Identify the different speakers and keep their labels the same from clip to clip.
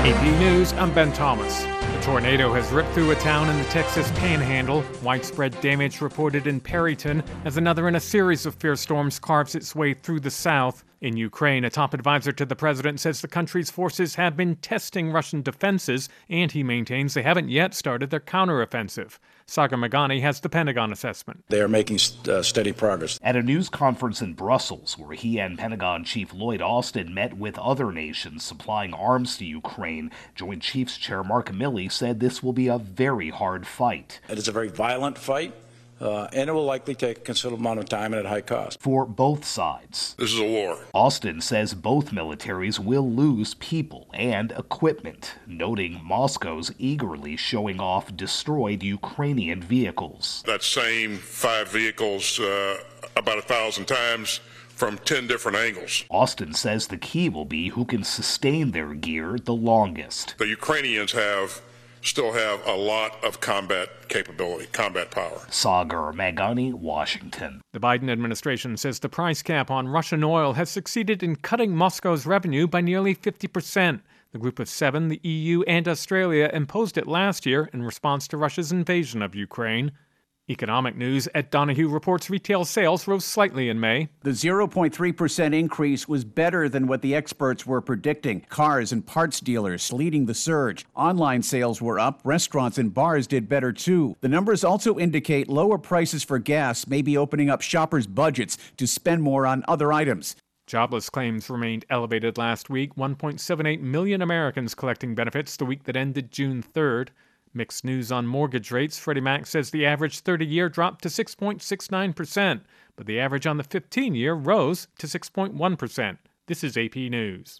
Speaker 1: AP News, I'm Ben Thomas. A tornado has ripped through a town in the Texas Panhandle. Widespread damage reported in Perryton as another in a series of fierce storms carves its way through the south. In Ukraine, a top advisor to the president says the country's forces have been testing Russian defenses, and he maintains they haven't yet started their counteroffensive. Sagar Meghani has the Pentagon assessment.
Speaker 2: They are making steady progress.
Speaker 3: At a news conference in Brussels, where he and Pentagon Chief Lloyd Austin met with other nations supplying arms to Ukraine, Joint Chiefs Chair Mark Milley said this will be a very hard fight.
Speaker 2: It is a very violent fight. And it will likely take a considerable amount of time and at high cost.
Speaker 3: For both sides.
Speaker 4: This is a war.
Speaker 3: Austin says both militaries will lose people and equipment, noting Moscow's eagerly showing off destroyed Ukrainian vehicles.
Speaker 4: That same 5 vehicles about 1,000 times from 10 different angles.
Speaker 3: Austin says the key will be who can sustain their gear the longest.
Speaker 4: The Ukrainians still have a lot of combat capability, combat power.
Speaker 3: Sagar Meghani, Washington.
Speaker 1: The Biden administration says the price cap on Russian oil has succeeded in cutting Moscow's revenue by nearly 50%. The Group of Seven, the EU, and Australia imposed it last year in response to Russia's invasion of Ukraine. Economic news at Donahue reports retail sales rose slightly in May.
Speaker 5: The 0.3% increase was better than what the experts were predicting. Cars and parts dealers leading the surge. Online sales were up. Restaurants and bars did better too. The numbers also indicate lower prices for gas may be opening up shoppers' budgets to spend more on other items.
Speaker 1: Jobless claims remained elevated last week. 1.78 million Americans collecting benefits the week that ended June 3rd. Mixed news on mortgage rates. Freddie Mac says the average 30-year dropped to 6.69%, but the average on the 15-year rose to 6.1%. This is AP News.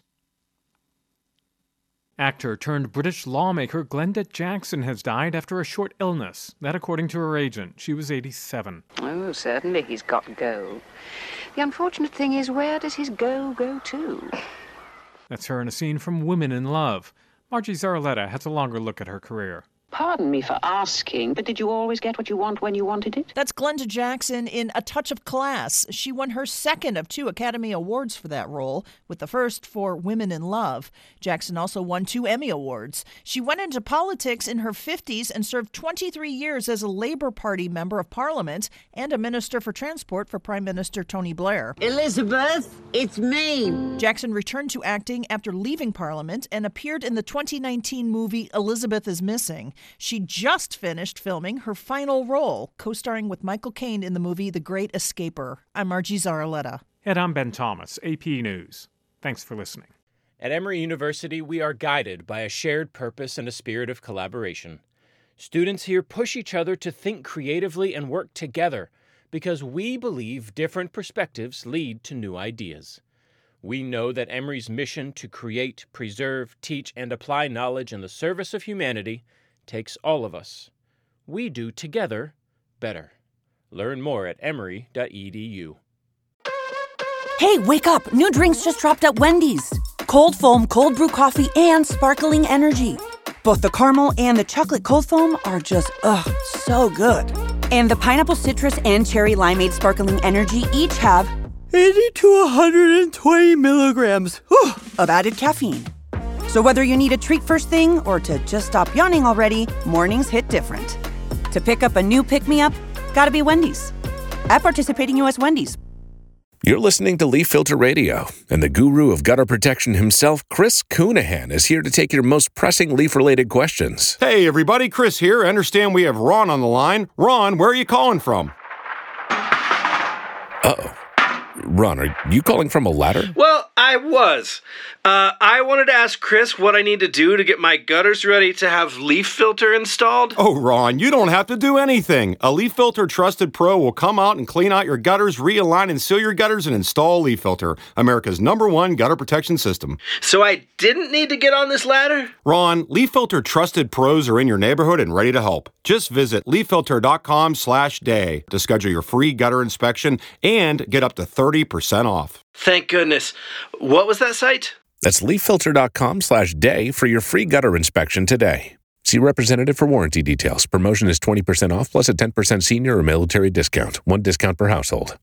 Speaker 1: Actor turned British lawmaker Glenda Jackson has died after a short illness. That according to her agent. She was 87.
Speaker 6: Oh, certainly he's got go. The unfortunate thing is, where does his go to?
Speaker 1: That's her in a scene from Women in Love. Margie Zarletta has a longer look at her career.
Speaker 6: Pardon me for asking, but did you always get what you want when you wanted it?
Speaker 7: That's Glenda Jackson in A Touch of Class. She won her second of 2 Academy Awards for that role, with the first for Women in Love. Jackson also won 2 Emmy Awards. She went into politics in her 50s and served 23 years as a Labour Party member of Parliament and a Minister for Transport for Prime Minister Tony Blair.
Speaker 8: Elizabeth, it's me.
Speaker 7: Jackson returned to acting after leaving Parliament and appeared in the 2019 movie Elizabeth is Missing. She just finished filming her final role, co-starring with Michael Caine in the movie The Great Escaper. I'm Margie Zarletta.
Speaker 1: And I'm Ben Thomas, AP News. Thanks for listening.
Speaker 9: At Emory University, we are guided by a shared purpose and a spirit of collaboration. Students here push each other to think creatively and work together because we believe different perspectives lead to new ideas. We know that Emory's mission to create, preserve, teach, and apply knowledge in the service of humanity takes all of us. We do together better. Learn more at emory.edu.
Speaker 10: Hey, wake up! New drinks just dropped at Wendy's. Cold foam, cold brew coffee, and sparkling energy. Both the caramel and the chocolate cold foam are just, so good. And the pineapple citrus and cherry limeade sparkling energy each have 80 to 120 milligrams of added caffeine. So whether you need a treat first thing or to just stop yawning already, mornings hit different. To pick up a new pick-me-up, gotta be Wendy's. At participating U.S. Wendy's.
Speaker 11: You're listening to Leaf Filter Radio, and the guru of gutter protection himself, Chris Coonahan, is here to take your most pressing leaf-related questions.
Speaker 12: Hey, everybody, Chris here. I understand we have Ron on the line. Ron, where are you calling from?
Speaker 11: Uh-oh. Ron, are you calling from a ladder?
Speaker 13: Well, I was. I wanted to ask Chris what I need to do to get my gutters ready to have Leaf Filter installed.
Speaker 12: Oh, Ron, you don't have to do anything. A Leaf Filter Trusted Pro will come out and clean out your gutters, realign and seal your gutters, and install Leaf Filter, America's #1 gutter protection system.
Speaker 13: So I didn't need to get on this ladder?
Speaker 12: Ron, Leaf Filter Trusted Pros are in your neighborhood and ready to help. Just visit leaffilter.com/day to schedule your free gutter inspection and get up to 30% off.
Speaker 13: Thank goodness. What was that site?
Speaker 11: That's leaffilter.com/day for your free gutter inspection today. See representative for warranty details. Promotion is 20% off plus a 10% senior or military discount. One discount per household.